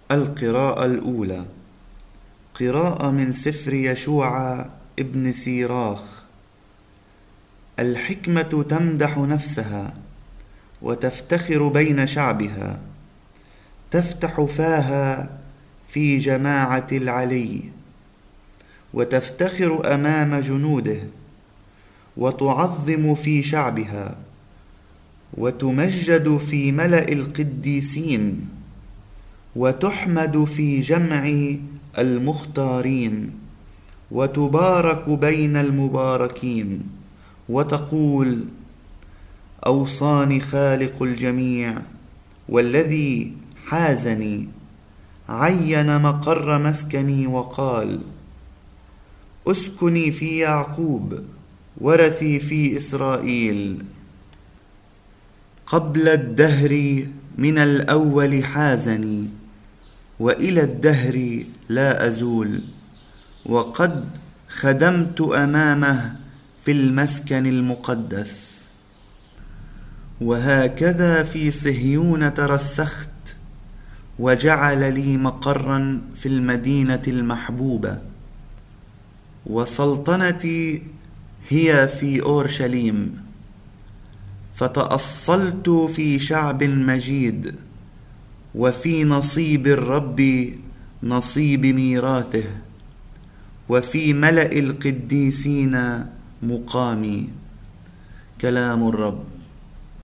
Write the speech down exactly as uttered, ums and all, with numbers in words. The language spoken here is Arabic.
القراءة الأولى. قراءة من سفر يشوع ابن سيراخ. الحكمة تمدح نفسها وتفتخر بين شعبها، تفتح فاها في جماعة العلي، وتفتخر أمام جنوده، وتعظم في شعبها، وتمجد في ملأ القديسين، وتحمد في جمع المختارين، وتبارك بين المباركين، وتقول: أوصاني خالق الجميع والذي حازني، عين مقر مسكني وقال: اسكني في يعقوب ورثي في إسرائيل. قبل الدهر من الأول حازني، وإلى الدهر لا أزول، وقد خدمت أمامه في المسكن المقدس. وهكذا في صهيون ترسخت، وجعل لي مقرا في المدينة المحبوبة. وسلطنتي هي في أورشليم، فتأصلت في شعب مجيد، وفي نصيب الرب نصيب ميراثه، وفي ملأ القديسين مقامي. كلام الرب.